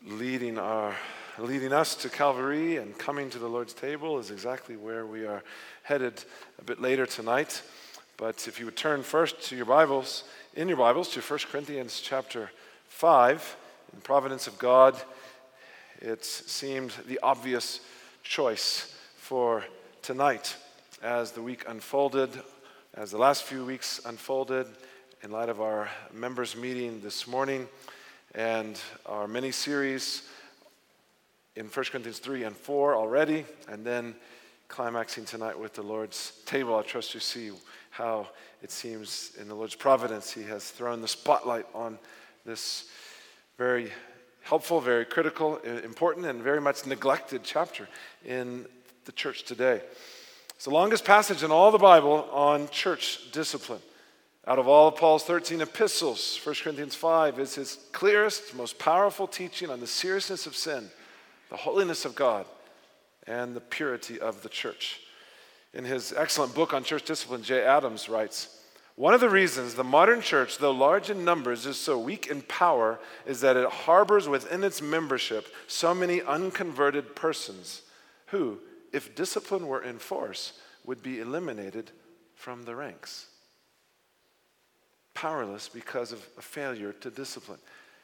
leading us to Calvary and coming to the Lord's table is exactly where we are headed a bit later tonight. But if you would turn first to your Bibles, to 1 Corinthians chapter 5, in providence of God, it seemed the obvious choice for tonight as the week unfolded, as the last few weeks unfolded, in light of our members' meeting this morning and our mini-series in 1 Corinthians 3 and 4 already, and then climaxing tonight with the Lord's table. I trust you see how it seems in the Lord's providence He has thrown the spotlight on this very helpful, very critical, important, and very much neglected chapter in the church today. It's the longest passage in all the Bible on church discipline. Out of all of Paul's 13 epistles, 1 Corinthians 5 is his clearest, most powerful teaching on the seriousness of sin, the holiness of God, and the purity of the church. In his excellent book on church discipline, J. Adams writes, "One of the reasons the modern church, though large in numbers, is so weak in power is that it harbors within its membership so many unconverted persons who, if discipline were in force, would be eliminated from the ranks." Powerless because of a failure to discipline.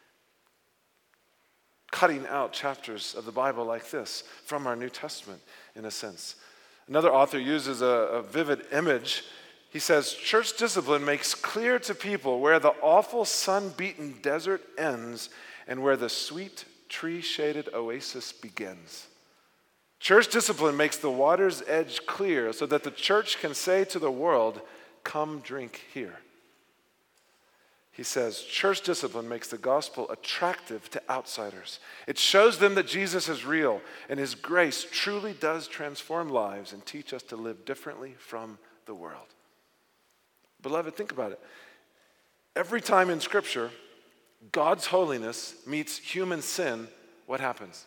Cutting out chapters of the Bible like this from our New Testament, in a sense. Another author uses a vivid image. He says, church discipline makes clear to people where the awful sun-beaten desert ends and where the sweet tree-shaded oasis begins. Church discipline makes the water's edge clear so that the church can say to the world, "Come drink here." He says, church discipline makes the gospel attractive to outsiders. It shows them that Jesus is real and His grace truly does transform lives and teach us to live differently from the world. Beloved, think about it. Every time in Scripture, God's holiness meets human sin, what happens?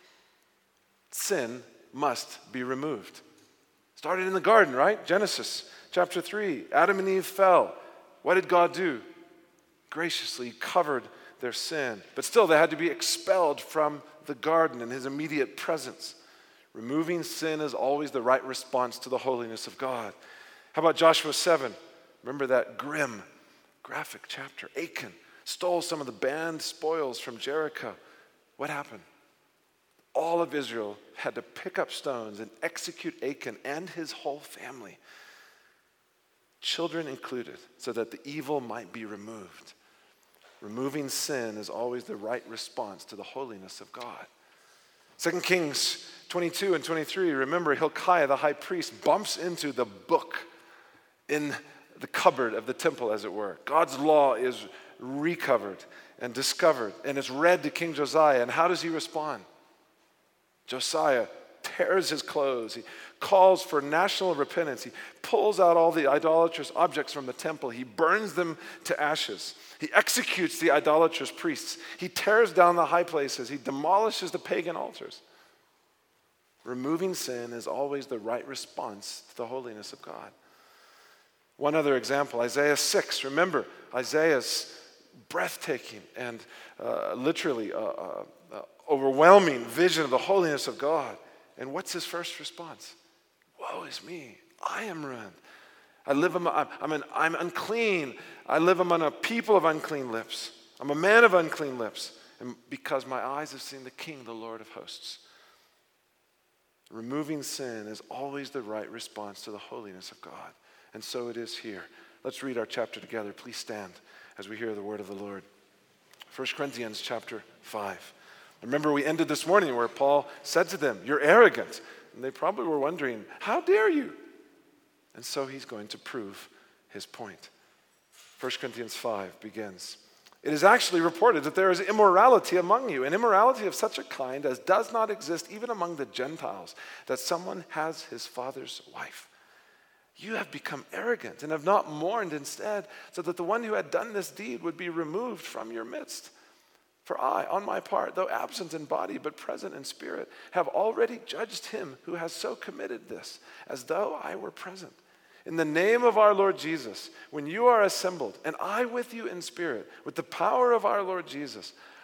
Sin must be removed. Started in the garden, right? Genesis chapter 3. Adam and Eve fell. What did God do? Graciously covered their sin. But still, they had to be expelled from the garden in His immediate presence. Removing sin is always the right response to the holiness of God. How about Joshua 7? Remember that grim, graphic chapter. Achan stole some of the banned spoils from Jericho. What happened? All of Israel had to pick up stones and execute Achan and his whole family, children included, so that the evil might be removed. Removing sin is always the right response to the holiness of God. 2 Kings 22 and 23, remember Hilkiah the high priest bumps into the book in the cupboard of the temple, as it were. God's law is recovered and discovered, and it's read to King Josiah. And how does he respond? Josiah tears his clothes. He calls for national repentance. He pulls out all the idolatrous objects from the temple. He burns them to ashes. He executes the idolatrous priests. He tears down the high places. He demolishes the pagan altars. Removing sin is always the right response to the holiness of God. One other example, Isaiah 6. Remember, Isaiah's breathtaking and literally overwhelming vision of the holiness of God. And what's his first response? Woe is me, I am ruined. I'm unclean. I live among a people of unclean lips. I'm a man of unclean lips. And because my eyes have seen the King, the Lord of hosts. Removing sin is always the right response to the holiness of God. And so it is here. Let's read our chapter together. Please stand as we hear the word of the Lord. 1 Corinthians chapter 5. Remember, we ended this morning where Paul said to them, "You're arrogant." And they probably were wondering, how dare you? And so he's going to prove his point. 1 Corinthians 5 begins. "It is actually reported that there is immorality among you, an immorality of such a kind as does not exist even among the Gentiles, that someone has his father's wife. You have become arrogant and have not mourned instead, so that the one who had done this deed would be removed from your midst. For I, on my part, though absent in body but present in spirit, have already judged him who has so committed this, as though I were present. In the name of our Lord Jesus, when you are assembled, and I with you in spirit, with the power of our Lord Jesus,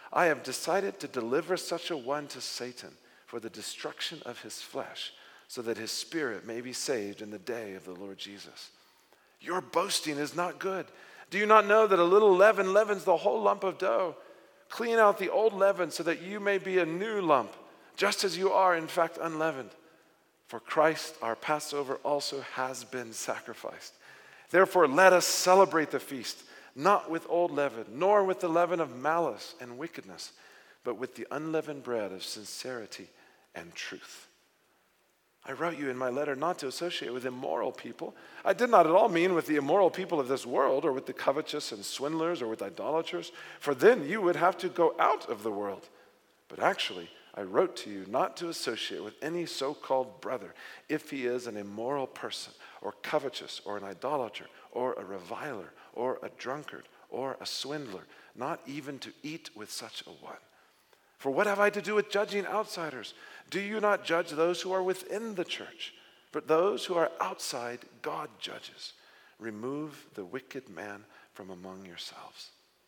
I have decided to deliver such a one to Satan for the destruction of his flesh, so that his spirit may be saved in the day of the Lord Jesus. Your boasting is not good. Do you not know that a little leaven leavens the whole lump of dough? Clean out the old leaven so that you may be a new lump, just as you are, in fact, unleavened. For Christ, our Passover, also has been sacrificed. Therefore, let us celebrate the feast, not with old leaven, nor with the leaven of malice and wickedness, but with the unleavened bread of sincerity and truth. I wrote you in my letter not to associate with immoral people. I did not at all mean with the immoral people of this world, or with the covetous and swindlers, or with idolaters, for then you would have to go out of the world. But actually, I wrote to you not to associate with any so-called brother if he is an immoral person, or covetous, or an idolater, or a reviler, or a drunkard, or a swindler, not even to eat with such a one. For what have I to do with judging outsiders? Do you not judge those who are within the church? But those who are outside, God judges. Remove the wicked man from among yourselves.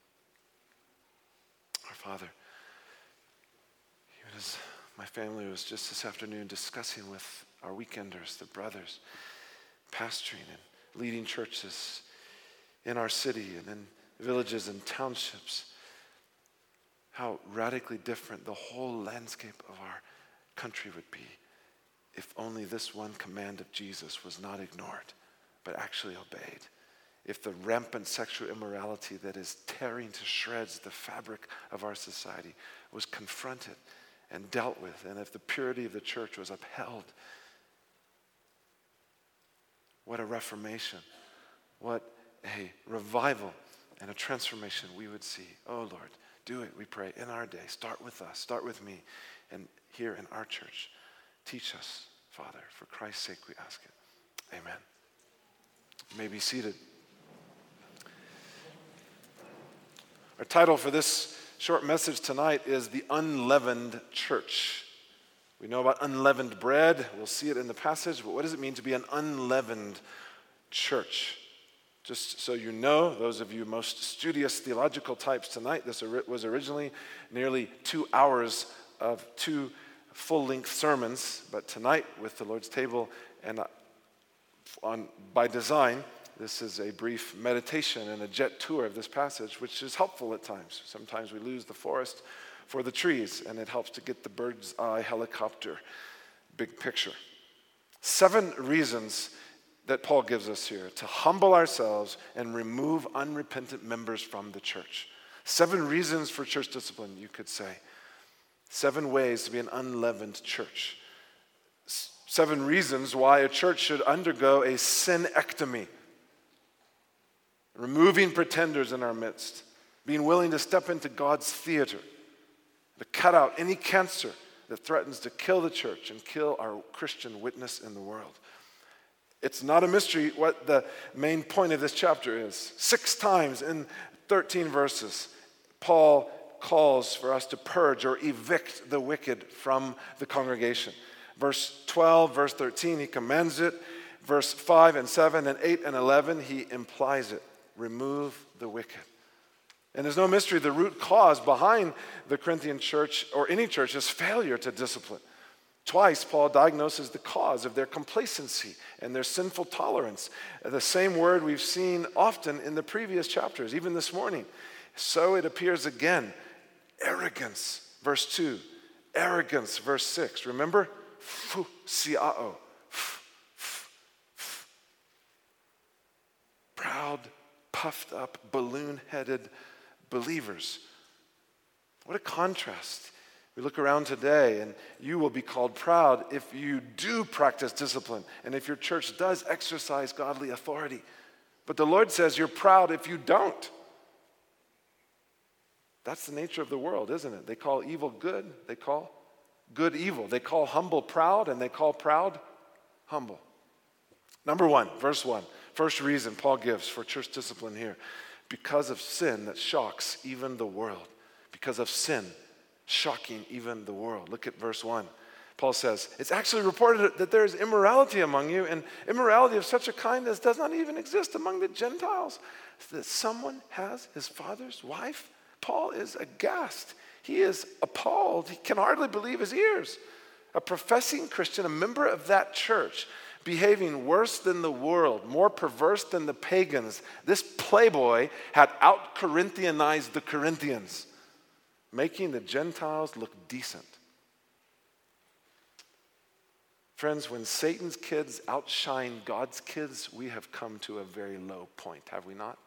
Our Father, even as my family was just this afternoon discussing with our weekenders, the brothers, pastoring and leading churches in our city and in villages and townships, how radically different the whole landscape of our country would be if only this one command of Jesus was not ignored, but actually obeyed. If the rampant sexual immorality that is tearing to shreds the fabric of our society was confronted and dealt with, and if the purity of the church was upheld. What a reformation, what a revival and a transformation we would see. Oh Lord, do it, we pray, in our day. Start with us, start with me, and here in our church. Teach us, Father. For Christ's sake we ask it. Amen. You may be seated. Our title for this short message tonight is The Unleavened Church. We know about unleavened bread. We'll see it in the passage, but what does it mean to be an unleavened church? Just so you know, those of you most studious theological types tonight, this was originally nearly 2 hours of 2 full-length sermons, but tonight with the Lord's table and by design, this is a brief meditation and a jet tour of this passage, which is helpful at times. Sometimes we lose the forest for the trees, and it helps to get the bird's eye helicopter big picture. 7 reasons that Paul gives us here to humble ourselves and remove unrepentant members from the church. 7 reasons for church discipline, you could say. 7 ways to be an unleavened church. 7 reasons why a church should undergo a synectomy. Removing pretenders in our midst. Being willing to step into God's theater. To cut out any cancer that threatens to kill the church and kill our Christian witness in the world. It's not a mystery what the main point of this chapter is. 6 times in 13 verses, Paul calls for us to purge or evict the wicked from the congregation. Verse 12, verse 13, he commands it. Verse 5 and 7 and 8 and 11, he implies it. Remove the wicked. And there's no mystery, the root cause behind the Corinthian church or any church is failure to discipline. Twice, Paul diagnoses the cause of their complacency and their sinful tolerance. The same word we've seen often in the previous chapters, even this morning. So it appears again. Arrogance, verse 2. Arrogance, verse 6. Remember? Siao. Proud, puffed up, balloon-headed believers. What a contrast. We look around today and you will be called proud if you do practice discipline and if your church does exercise godly authority. But the Lord says you're proud if you don't. That's the nature of the world, isn't it? They call evil good, they call good evil. They call humble proud and they call proud humble. Number 1, verse 1. First reason Paul gives for church discipline here. Because of sin that shocks even the world. Because of sin shocking even the world. Look at verse 1. Paul says, it's actually reported that there is immorality among you, and immorality of such a kind as does not even exist among the Gentiles. That someone has his father's wife? Paul is aghast. He is appalled. He can hardly believe his ears. A professing Christian, a member of that church, behaving worse than the world, more perverse than the pagans. This playboy had out-Corinthianized the Corinthians, making the Gentiles look decent. Friends, when Satan's kids outshine God's kids, we have come to a very low point, have we not?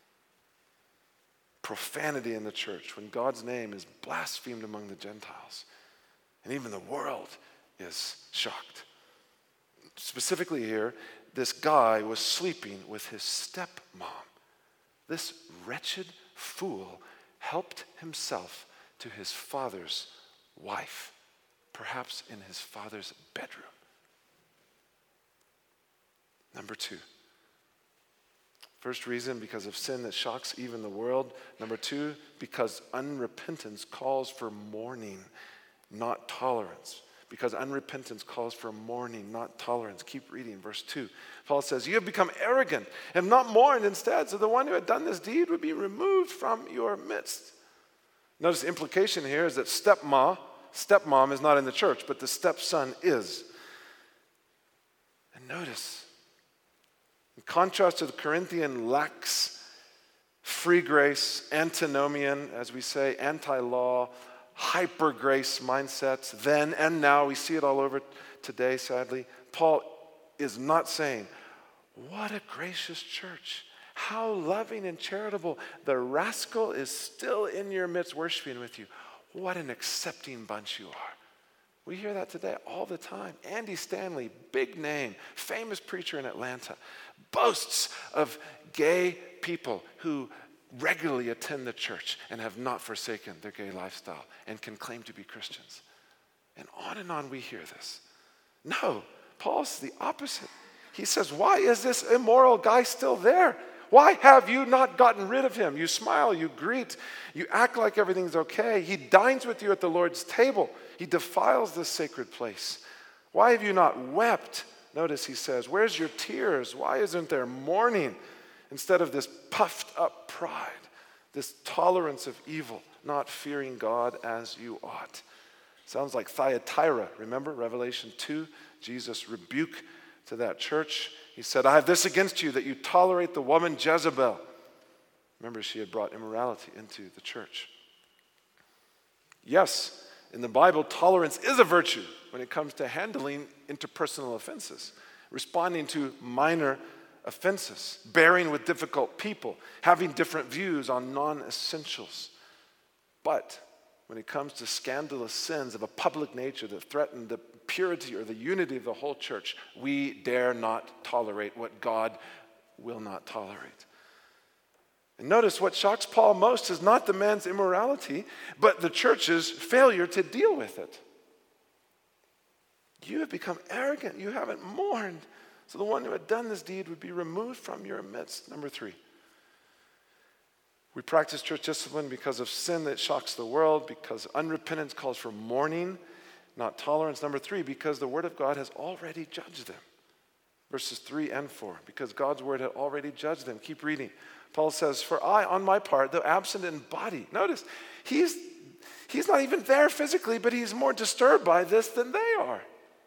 Profanity in the church, when God's name is blasphemed among the Gentiles, and even the world is shocked. Specifically here, this guy was sleeping with his stepmom. This wretched fool helped himself to his father's wife, perhaps in his father's bedroom. Number 2. First reason, because of sin that shocks even the world. Number 2, because unrepentance calls for mourning, not tolerance. Because unrepentance calls for mourning, not tolerance. Keep reading, verse 2. Paul says, you have become arrogant and not mourned instead, so the one who had done this deed would be removed from your midst. Notice the implication here is that stepmom is not in the church, but the stepson is. And notice, in contrast to the Corinthian lax, free grace, antinomian, as we say, anti-law, hyper grace mindsets, then and now, we see it all over today, sadly. Paul is not saying, what a gracious church. How loving and charitable. The rascal is still in your midst worshiping with you. What an accepting bunch you are. We hear that today all the time. Andy Stanley, big name, famous preacher in Atlanta, boasts of gay people who regularly attend the church and have not forsaken their gay lifestyle and can claim to be Christians. And on we hear this. No, Paul's the opposite. He says, why is this immoral guy still there? Why have you not gotten rid of him? You smile, you greet, you act like everything's okay. He dines with you at the Lord's table. He defiles this sacred place. Why have you not wept? Notice he says, where's your tears? Why isn't there mourning? Instead of this puffed up pride, this tolerance of evil, not fearing God as you ought. Sounds like Thyatira. Remember Revelation 2? Jesus' rebuke to that church. He said, I have this against you, that you tolerate the woman Jezebel. Remember, she had brought immorality into the church. Yes, in the Bible, tolerance is a virtue when it comes to handling interpersonal offenses, responding to minor offenses, bearing with difficult people, having different views on non-essentials. But when it comes to scandalous sins of a public nature that threaten the purity or the unity of the whole church, we dare not tolerate what God will not tolerate. And notice what shocks Paul most is not the man's immorality, but the church's failure to deal with it. You have become arrogant. You haven't mourned. So the one who had done this deed would be removed from your midst. Number 3. We practice church discipline because of sin that shocks the world, because unrepentance calls for mourning, not tolerance. Number 3, because the word of God has already judged them. Verses 3 and 4, because God's word had already judged them. Keep reading. Paul says, for I, on my part, though absent in body. Notice, he's not even there physically, but he's more disturbed by this than they are.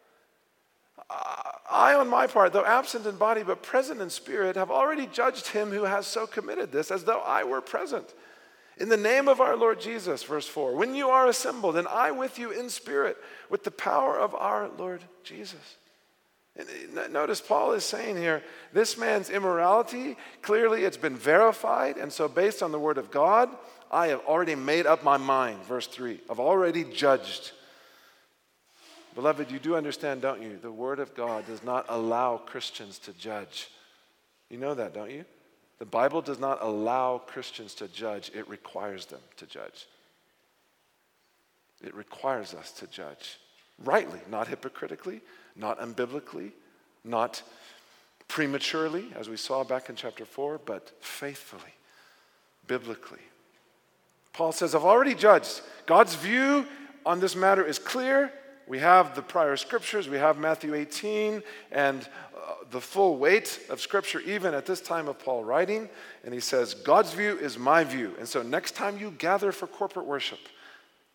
I, on my part, though absent in body but present in spirit, have already judged him who has so committed this, as though I were present. In the name of our Lord Jesus, verse 4, when you are assembled, and I with you in spirit, with the power of our Lord Jesus. And notice Paul is saying here, this man's immorality, clearly it's been verified, and so based on the word of God, I have already made up my mind, verse 3. I've already judged. Beloved, you do understand, don't you? The word of God does not allow Christians to judge. You know that, don't you? The Bible does not allow Christians to judge. It requires them to judge. It requires us to judge rightly, not hypocritically, not unbiblically, not prematurely, as we saw back in chapter 4, but faithfully, biblically. Paul says, I've already judged. God's view on this matter is clear. We have the prior scriptures, we have Matthew 18, and the full weight of scripture even at this time of Paul writing. And he says, God's view is my view. And so next time you gather for corporate worship,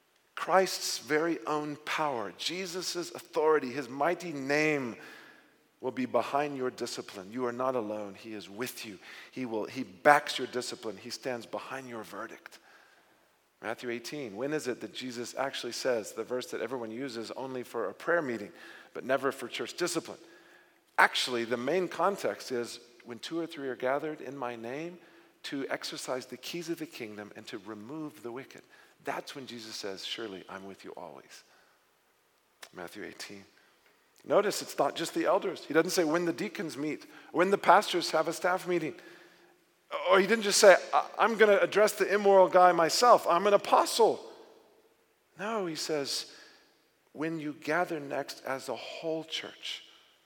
Christ's very own power, Jesus' authority, his mighty name will be behind your discipline. You are not alone. He is with you. He backs your discipline. He stands behind your verdict. Matthew 18, when is it that Jesus actually says the verse that everyone uses only for a prayer meeting, but never for church discipline? Actually, the main context is when 2 or 3 are gathered in my name to exercise the keys of the kingdom and to remove the wicked. That's when Jesus says, surely I'm with you always. Matthew 18. Notice it's not just the elders. He doesn't say when the deacons meet, when the pastors have a staff meeting. Or he didn't just say, I'm going to address the immoral guy myself. I'm an apostle. No, he says, when you gather next as a whole church,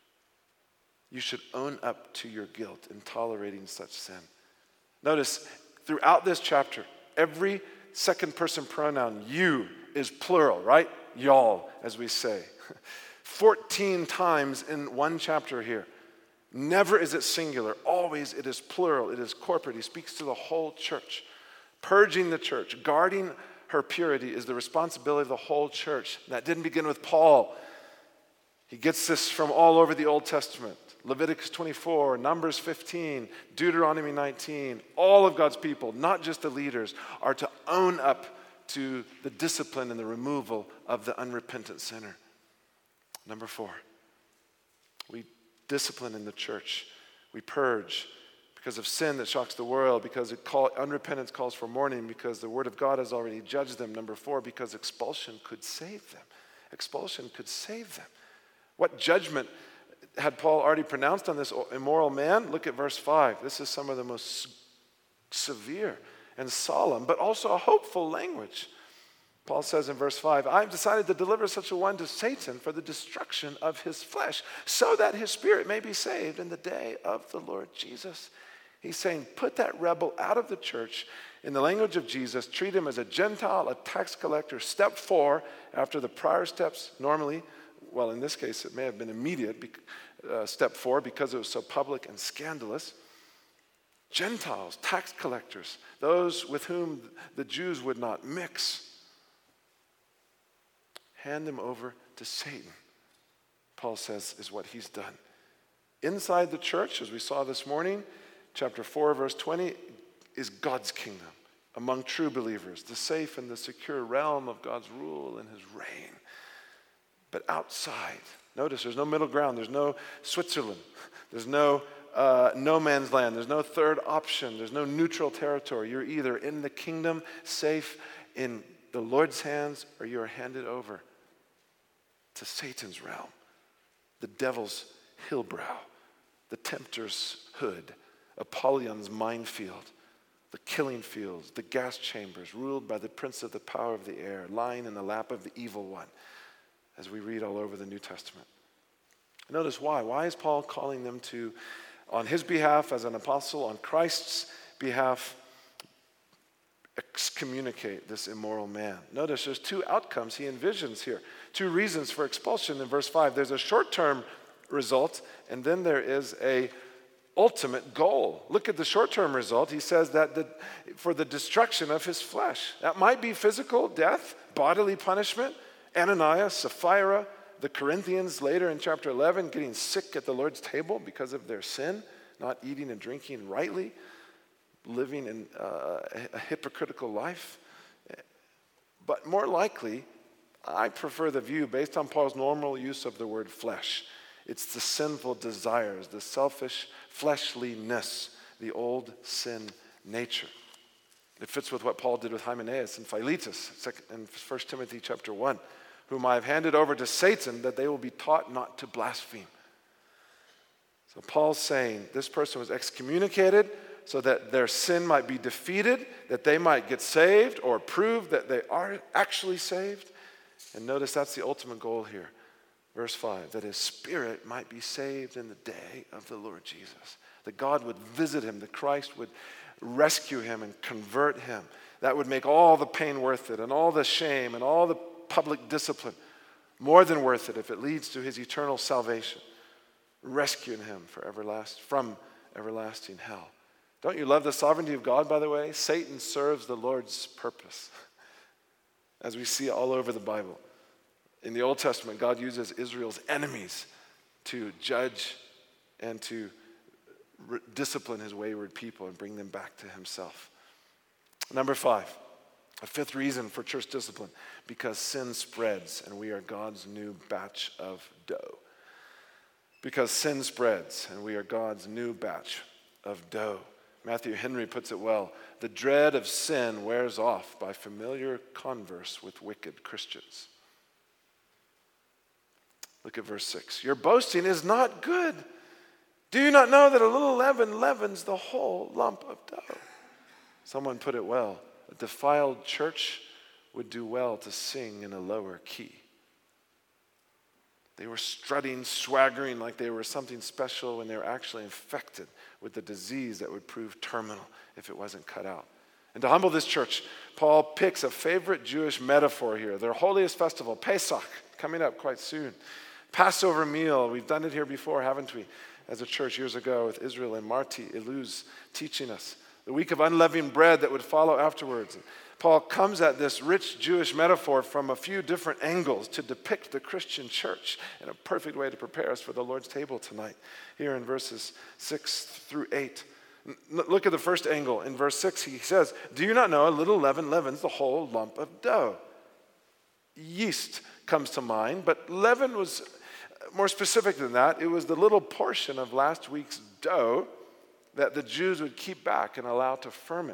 you should own up to your guilt in tolerating such sin. Notice, throughout this chapter, every second person pronoun, you, is plural, right? Y'all, as we say. 14 times in one chapter here. Never is it singular. Always it is plural. It is corporate. He speaks to the whole church. Purging the church, guarding her purity is the responsibility of the whole church. That didn't begin with Paul. He gets this from all over the Old Testament. Leviticus 24, Numbers 15, Deuteronomy 19. All of God's people, not just the leaders, are to own up to the discipline and the removal of the unrepentant sinner. Number 4, we discipline in the church. We purge because of sin that shocks the world, because unrepentance calls for mourning, because the word of God has already judged them. Number 4, because expulsion could save them. Expulsion could save them. What judgment had Paul already pronounced on this immoral man? Look at verse 5. This is some of the most severe and solemn, but also a hopeful language. Paul says in verse 5, I've decided to deliver such a one to Satan for the destruction of his flesh, so that his spirit may be saved in the day of the Lord Jesus. He's saying, put that rebel out of the church. In the language of Jesus, treat him as a Gentile, a tax collector. Step 4, after the prior steps, normally, well, in this case, it may have been immediate, step 4, because it was so public and scandalous. Gentiles, tax collectors, those with whom the Jews would not mix. Hand them over to Satan, Paul says, is what he's done. Inside the church, as we saw this morning, chapter 4, verse 20, is God's kingdom among true believers, the safe and the secure realm of God's rule and his reign. But outside, notice there's no middle ground, there's no Switzerland, there's no no man's land, there's no third option, there's no neutral territory. You're either in the kingdom, safe in the Lord's hands, or you're handed over to Satan's realm, the devil's hill brow, the tempter's hood, Apollyon's minefield, the killing fields, the gas chambers, ruled by the prince of the power of the air, lying in the lap of the evil one, as we read all over the New Testament. Notice why. Why is Paul calling them to, on his behalf as an apostle, on Christ's behalf, excommunicate this immoral man? Notice there's 2 outcomes he envisions here. 2 reasons for expulsion in verse 5. There's a short-term result, and then there is a ultimate goal. Look at the short-term result. He says that for the destruction of his flesh. That might be physical death, bodily punishment. Ananias, Sapphira, the Corinthians later in chapter 11 getting sick at the Lord's table because of their sin, not eating and drinking rightly, living in a hypocritical life. But more likely, I prefer the view based on Paul's normal use of the word flesh. It's the sinful desires, the selfish fleshliness, the old sin nature. It fits with what Paul did with Hymenaeus and Philetus in 1 Timothy chapter 1, whom I have handed over to Satan that they will be taught not to blaspheme. So Paul's saying this person was excommunicated so that their sin might be defeated, that they might get saved or prove that they are actually saved. And notice that's the ultimate goal here. Verse 5, that his spirit might be saved in the day of the Lord Jesus. That God would visit him, that Christ would rescue him and convert him. That would make all the pain worth it, and all the shame and all the public discipline more than worth it if it leads to his eternal salvation, rescuing him from everlasting hell. Don't you love the sovereignty of God, by the way? Satan serves the Lord's purpose. as we see all over the Bible. In the Old Testament, God uses Israel's enemies to judge and to discipline his wayward people and bring them back to himself. Number 5, a fifth reason for church discipline, because sin spreads and we are God's new batch of dough. Because sin spreads and we are God's new batch of dough. Matthew Henry puts it well, the dread of sin wears off by familiar converse with wicked Christians. Look at verse 6. Your boasting is not good. Do you not know that a little leaven leavens the whole lump of dough? Someone put it well. A defiled church would do well to sing in a lower key. They were strutting, swaggering like they were something special when they were actually infected with the disease that would prove terminal if it wasn't cut out. And to humble this church, Paul picks a favorite Jewish metaphor here. Their holiest festival, Pesach, coming up quite soon. Passover meal, we've done it here before, haven't we? As a church years ago with Israel and Marty Iluz teaching us. The week of unleavened bread that would follow afterwards. And Paul comes at this rich Jewish metaphor from a few different angles to depict the Christian church in a perfect way to prepare us for the Lord's table tonight. Here in verses 6 through 8. Look at the first angle. In verse 6 he says, do you not know a little leaven leavens the whole lump of dough? Yeast comes to mind, but leaven was more specific than that. It was the little portion of last week's dough that the Jews would keep back and allow to ferment.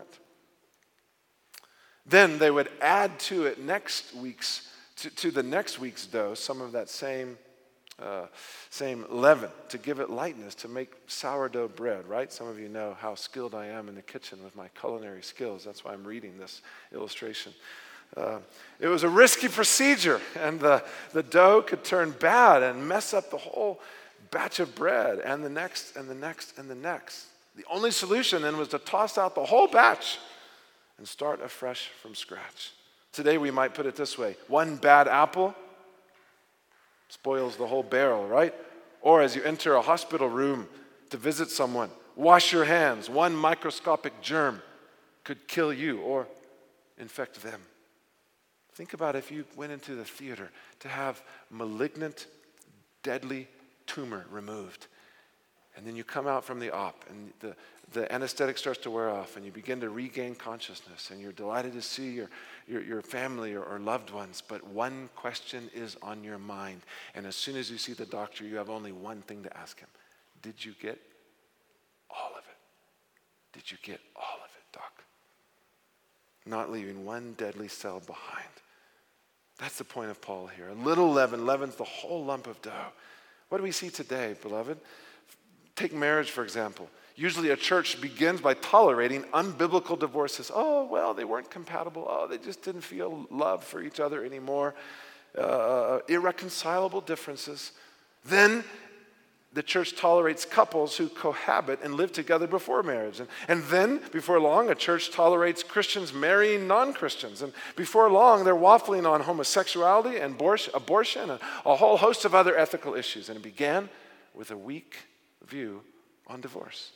Then they would add to it to the next week's dough some of that same leaven to give it lightness, to make sourdough bread, right? Some of you know how skilled I am in the kitchen with my culinary skills. That's why I'm reading this illustration. It was a risky procedure, and the dough could turn bad and mess up the whole batch of bread, and the next, and the next, and the next. The only solution then was to toss out the whole batch and start afresh from scratch. Today we might put it this way. One bad apple spoils the whole barrel, right? Or as you enter a hospital room to visit someone, wash your hands. One microscopic germ could kill you or infect them. Think about if you went into the theater to have malignant, deadly tumor removed. And then you come out from the op and the anesthetic starts to wear off and you begin to regain consciousness and you're delighted to see your family or loved ones. But one question is on your mind. And as soon as you see the doctor, you have only one thing to ask him. Did you get all of it? Did you get all of it, doc? Not leaving one deadly cell behind. That's the point of Paul here. A little leaven leavens the whole lump of dough. What do we see today, beloved? Take marriage, for example. Usually a church begins by tolerating unbiblical divorces. Oh, well, they weren't compatible. Oh, they just didn't feel love for each other anymore. Irreconcilable differences. Then the church tolerates couples who cohabit and live together before marriage. And then, before long, a church tolerates Christians marrying non-Christians. And before long, they're waffling on homosexuality and abortion and a whole host of other ethical issues. And it began with a weak view on divorce.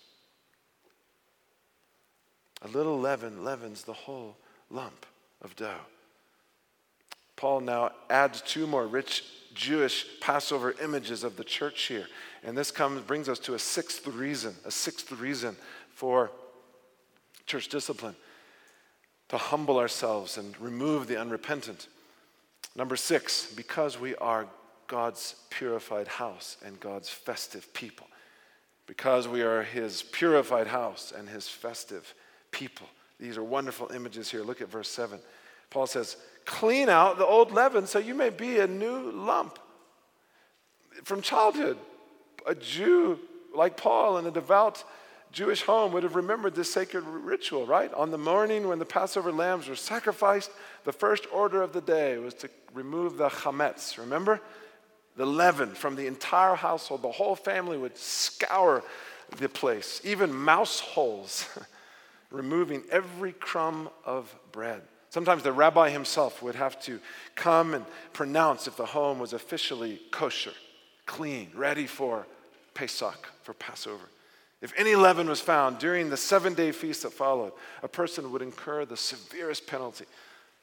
A little leaven leavens the whole lump of dough. Paul now adds two more rich Jewish Passover images of the church here. And this brings us to a sixth reason for church discipline. To humble ourselves and remove the unrepentant. Number 6, because we are God's purified house and God's festive people. Because we are his purified house and his festive people. These are wonderful images here. Look at verse 7. Paul says, clean out the old leaven so you may be a new lump. From childhood, a Jew like Paul in a devout Jewish home would have remembered this sacred ritual, right? On the morning when the Passover lambs were sacrificed, the first order of the day was to remove the chametz, remember? The leaven from the entire household. The whole family would scour the place, even mouse holes, removing every crumb of bread. Sometimes the rabbi himself would have to come and pronounce if the home was officially kosher, clean, ready for Pesach, for Passover. If any leaven was found during the 7-day feast that followed, a person would incur the severest penalty.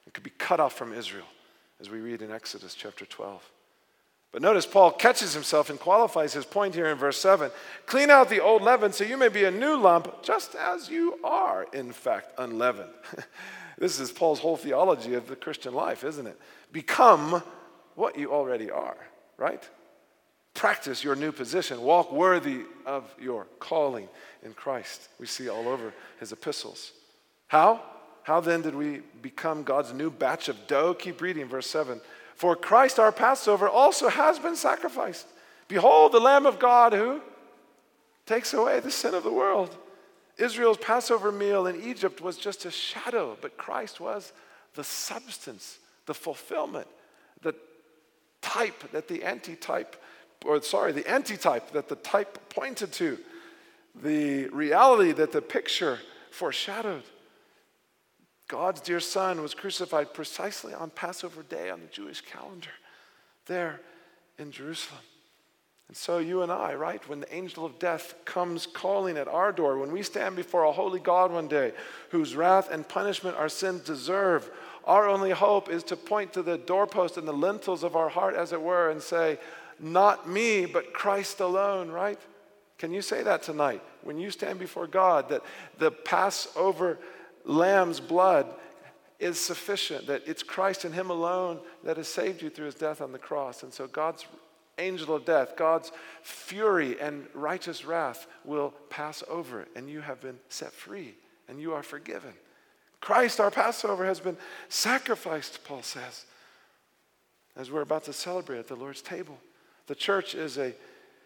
It could be cut off from Israel, as we read in Exodus chapter 12. But notice Paul catches himself and qualifies his point here in verse 7. Clean out the old leaven so you may be a new lump, just as you are, in fact, unleavened. This is Paul's whole theology of the Christian life, isn't it? Become what you already are, right? Practice your new position. Walk worthy of your calling in Christ. We see all over his epistles. How? How then did we become God's new batch of dough? Keep reading verse 7. For Christ our Passover also has been sacrificed. Behold the Lamb of God who takes away the sin of the world. Israel's Passover meal in Egypt was just a shadow, but Christ was the substance, the fulfillment, the type that the antitype that the type pointed to, the reality that the picture foreshadowed. God's dear Son was crucified precisely on Passover Day on the Jewish calendar there in Jerusalem. And so you and I, right, when the angel of death comes calling at our door, when we stand before a holy God one day, whose wrath and punishment our sins deserve, our only hope is to point to the doorpost and the lintels of our heart, as it were, and say, not me, but Christ alone, right? Can you say that tonight? When you stand before God, that the Passover Lamb's blood is sufficient, that it's Christ and him alone that has saved you through his death on the cross. And so God's angel of death, God's fury and righteous wrath will pass over, and you have been set free, and you are forgiven. Christ, our Passover, has been sacrificed, Paul says, as we're about to celebrate at the Lord's table. The church is a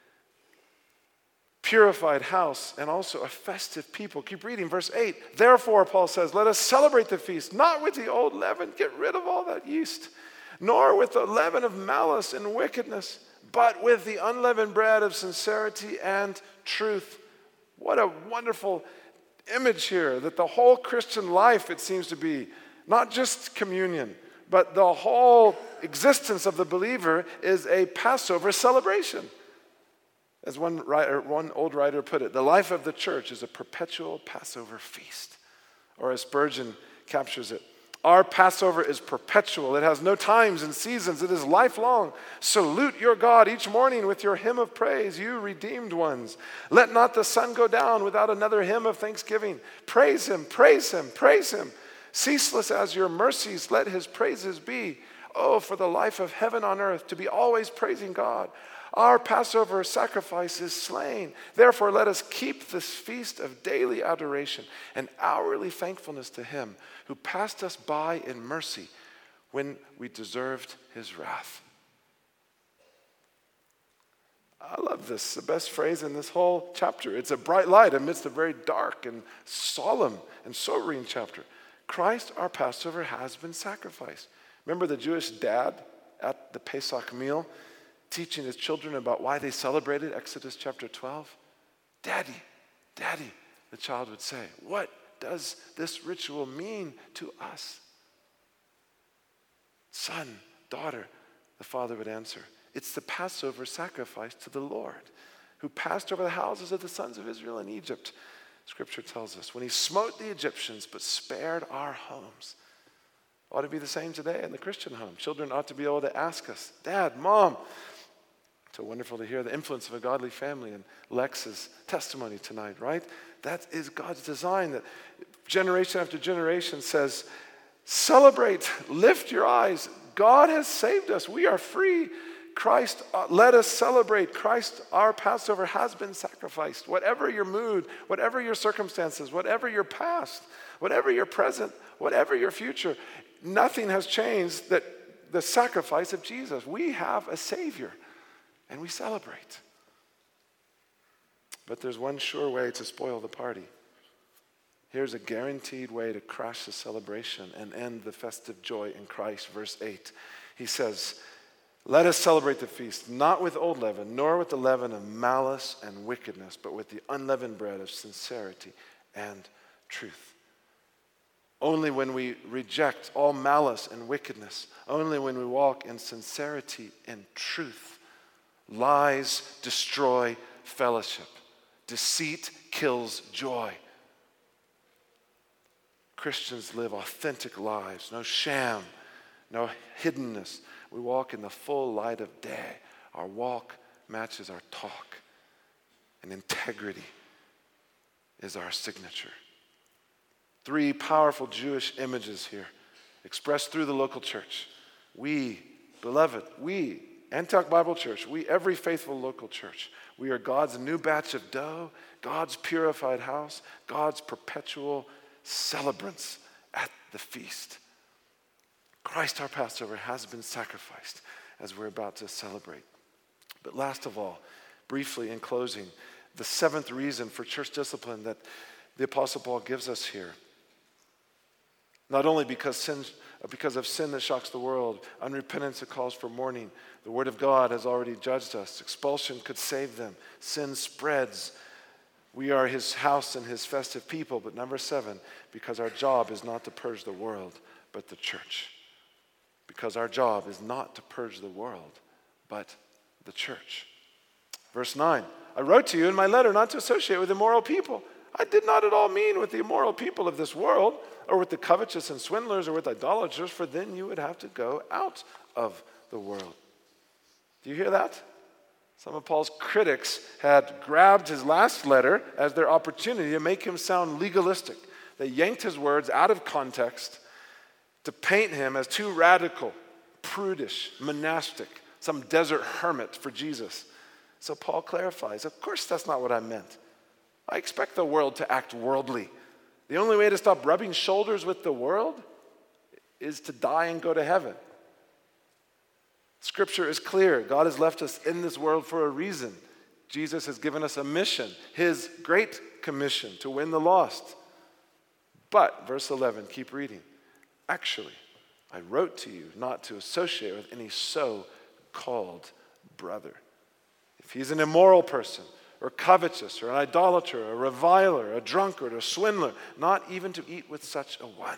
purified house and also a festive people. Keep reading, verse 8. Therefore, Paul says, let us celebrate the feast, not with the old leaven, get rid of all that yeast, nor with the leaven of malice and wickedness, but with the unleavened bread of sincerity and truth. What a wonderful image here, that the whole Christian life, it seems to be, not just communion, but the whole existence of the believer is a Passover celebration. As one old writer put it, the life of the church is a perpetual Passover feast. Or as Spurgeon captures it, our Passover is perpetual. It has no times and seasons. It is lifelong. Salute your God each morning with your hymn of praise, you redeemed ones. Let not the sun go down without another hymn of thanksgiving. Praise him, praise him, praise him. Ceaseless as your mercies, let his praises be. Oh, for the life of heaven on earth, to be always praising God. Our Passover sacrifice is slain. Therefore, let us keep this feast of daily adoration and hourly thankfulness to him who passed us by in mercy when we deserved his wrath. I love this. The best phrase in this whole chapter. It's a bright light amidst a very dark and solemn and sobering chapter. Christ, our Passover, has been sacrificed. Remember the Jewish dad at the Pesach meal teaching his children about why they celebrated Exodus chapter 12? Daddy, Daddy, the child would say, what does this ritual mean to us? Son, daughter, the father would answer, it's the Passover sacrifice to the Lord, who passed over the houses of the sons of Israel in Egypt. Scripture tells us, when he smote the Egyptians but spared our homes. Ought to be the same today in the Christian home. Children ought to be able to ask us, Dad, Mom. So wonderful to hear the influence of a godly family and Lex's testimony tonight, right? That is God's design, that generation after generation says, celebrate, lift your eyes. God has saved us. We are free. Christ, let us celebrate. Christ, our Passover, has been sacrificed. Whatever your mood, whatever your circumstances, whatever your past, whatever your present, whatever your future, nothing has changed that the sacrifice of Jesus. We have a Savior. And we celebrate. But there's one sure way to spoil the party. Here's a guaranteed way to crash the celebration and end the festive joy in Christ. Verse 8, he says, let us celebrate the feast, not with old leaven, nor with the leaven of malice and wickedness, but with the unleavened bread of sincerity and truth. Only when we reject all malice and wickedness, only when we walk in sincerity and truth, lies destroy fellowship. Deceit kills joy. Christians live authentic lives, no sham, no hiddenness. We walk in the full light of day. Our walk matches our talk, and integrity is our signature. 3 powerful Jewish images here, expressed through the local church. We, beloved, we, Antioch Bible Church, we, every faithful local church, we are God's new batch of dough, God's purified house, God's perpetual celebrants at the feast. Christ, our Passover, has been sacrificed as we're about to celebrate. But last of all, briefly in closing, the 7th reason for church discipline that the Apostle Paul gives us here. Not only because of sin that shocks the world, unrepentance that calls for mourning. The Word of God has already judged us. Expulsion could save them. Sin spreads. We are His house and His festive people. But number 7, because our job is not to purge the world, but the church. Because our job is not to purge the world, but the church. Verse 9, I wrote to you in my letter not to associate with immoral people. I did not at all mean with the immoral people of this world, or with the covetous and swindlers, or with idolaters, for then you would have to go out of the world. Do you hear that? Some of Paul's critics had grabbed his last letter as their opportunity to make him sound legalistic. They yanked his words out of context to paint him as too radical, prudish, monastic, some desert hermit for Jesus. So Paul clarifies, of course that's not what I meant. I expect the world to act worldly. The only way to stop rubbing shoulders with the world is to die and go to heaven. Scripture is clear. God has left us in this world for a reason. Jesus has given us a mission, His great commission to win the lost. But, verse 11, keep reading. Actually, I wrote to you not to associate with any so-called brother. If he's an immoral person, or covetous, or an idolater, a reviler, a drunkard, a swindler, not even to eat with such a one.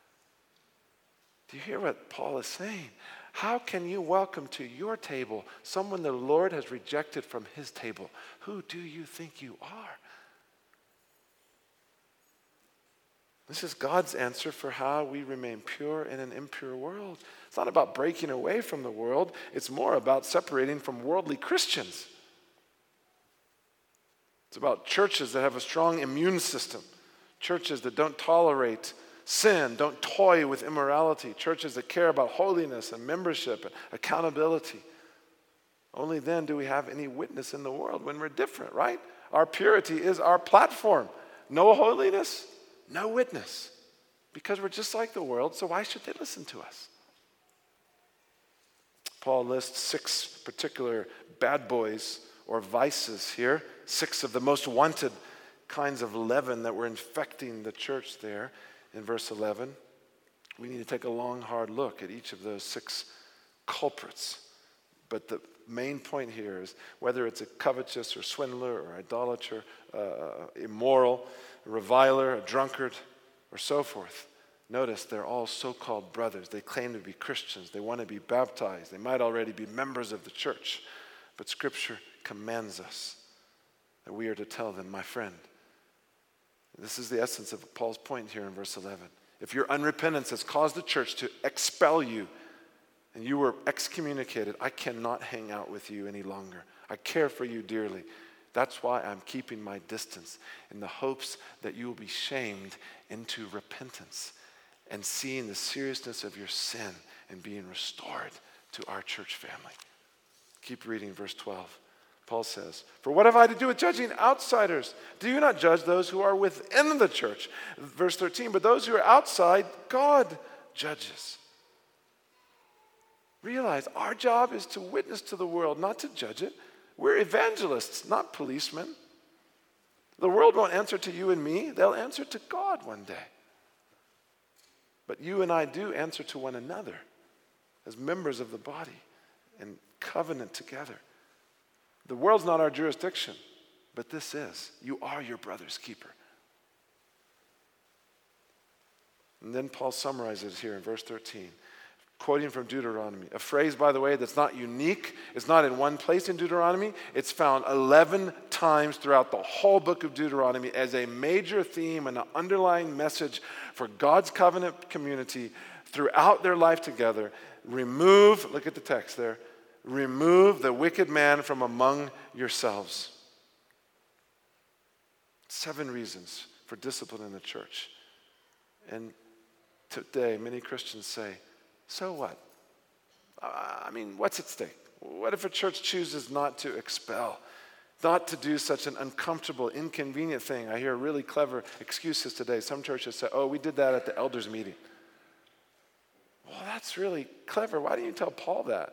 Do you hear what Paul is saying? How can you welcome to your table someone the Lord has rejected from His table? Who do you think you are? This is God's answer for how we remain pure in an impure world. It's not about breaking away from the world. It's more about separating from worldly Christians. It's about churches that have a strong immune system, churches that don't tolerate sin, don't toy with immorality, churches that care about holiness and membership and accountability. Only then do we have any witness in the world when we're different, right? Our purity is our platform. No holiness, no witness. Because we're just like the world, so why should they listen to us? Paul lists 6 particular bad boys or vices here, 6 of the most wanted kinds of leaven that were infecting the church there in verse 11. We need to take a long, hard look at each of those 6 culprits. But the main point here is whether it's a covetous or swindler or idolater, immoral, a reviler, a drunkard, or so forth. Notice they're all so-called brothers. They claim to be Christians. They want to be baptized. They might already be members of the church. But Scripture commands us that we are to tell them, my friend. This is the essence of Paul's point here in verse 11. If your unrepentance has caused the church to expel you and you were excommunicated, I cannot hang out with you any longer. I care for you dearly. That's why I'm keeping my distance in the hopes that you will be shamed into repentance and seeing the seriousness of your sin and being restored to our church family. Keep reading verse 12. Paul says, for what have I to do with judging outsiders? Do you not judge those who are within the church? Verse 13, but those who are outside, God judges. Realize our job is to witness to the world, not to judge it. We're evangelists, not policemen. The world won't answer to you and me. They'll answer to God one day. But you and I do answer to one another as members of the body and covenant together. The world's not our jurisdiction, but this is. You are your brother's keeper. And then Paul summarizes here in verse 13. quoting from Deuteronomy. A phrase, by the way, that's not unique. It's not in one place in Deuteronomy. It's found 11 times throughout the whole book of Deuteronomy as a major theme and an underlying message for God's covenant community throughout their life together. Remove, look at the text there, remove the wicked man from among yourselves. 7 reasons for discipline in the church. And today, many Christians say, so what? I mean, what's at stake? What if a church chooses not to expel, not to do such an uncomfortable, inconvenient thing? I hear really clever excuses today. Some churches say, oh, we did that at the elders' meeting. Well, that's really clever. Why didn't you tell Paul that?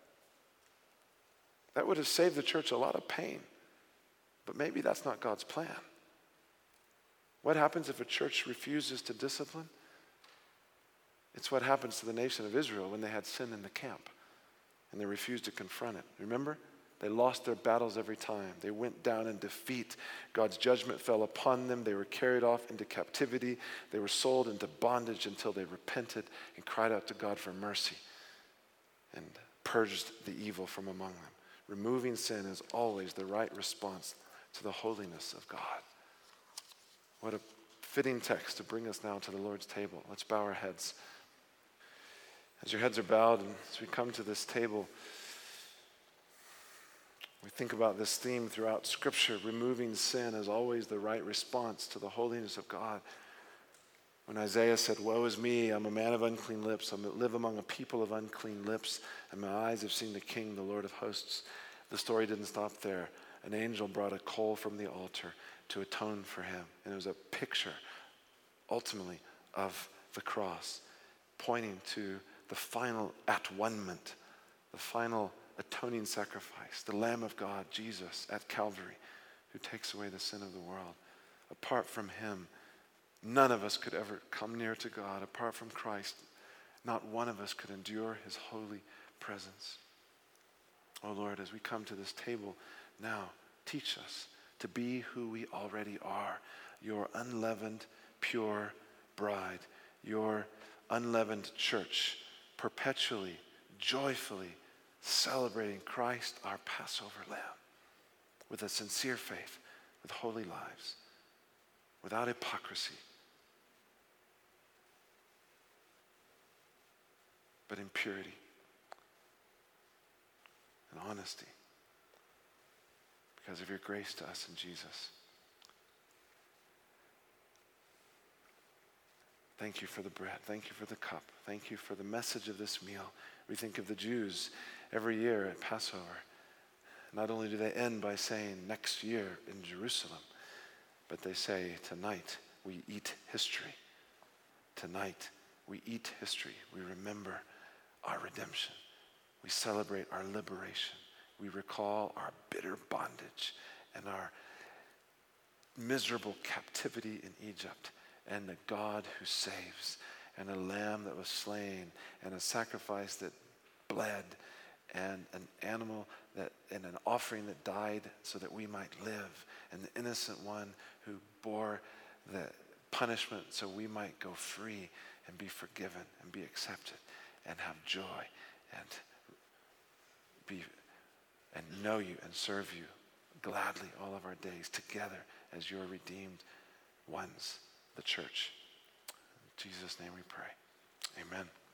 That would have saved the church a lot of pain. But maybe that's not God's plan. What happens if a church refuses to discipline? It's what happens to the nation of Israel when they had sin in the camp and they refused to confront it. Remember? They lost their battles every time. They went down in defeat. God's judgment fell upon them. They were carried off into captivity. They were sold into bondage until they repented and cried out to God for mercy and purged the evil from among them. Removing sin is always the right response to the holiness of God. What a fitting text to bring us now to the Lord's table. Let's bow our heads. As your heads are bowed and as we come to this table, we think about this theme throughout Scripture. Removing sin is always the right response to the holiness of God. When Isaiah said, woe is me, I'm a man of unclean lips. I live among a people of unclean lips, and my eyes have seen the King, the Lord of hosts. The story didn't stop there. An angel brought a coal from the altar to atone for him. And it was a picture, ultimately, of the cross, pointing to the final atonement, the final atoning sacrifice, the Lamb of God, Jesus, at Calvary, who takes away the sin of the world. Apart from him, none of us could ever come near to God. Apart from Christ, not one of us could endure his holy presence. Oh Lord, as we come to this table now, teach us to be who we already are, your unleavened, pure bride, your unleavened church, perpetually, joyfully celebrating Christ, our Passover Lamb, with a sincere faith, with holy lives, without hypocrisy, but in purity and honesty, because of your grace to us in Jesus. Thank you for the bread. Thank you for the cup. Thank you for the message of this meal. We think of the Jews every year at Passover. Not only do they end by saying next year in Jerusalem, but they say tonight we eat history. Tonight we eat history. We remember our redemption. We celebrate our liberation. We recall our bitter bondage and our miserable captivity in Egypt, and the God who saves, and a lamb that was slain, and a sacrifice that bled, and an animal that, and an offering that died so that we might live, and the innocent one who bore the punishment so we might go free and be forgiven and be accepted and have joy and know you and serve you gladly all of our days together as your redeemed ones, the church. In Jesus' name we pray. Amen.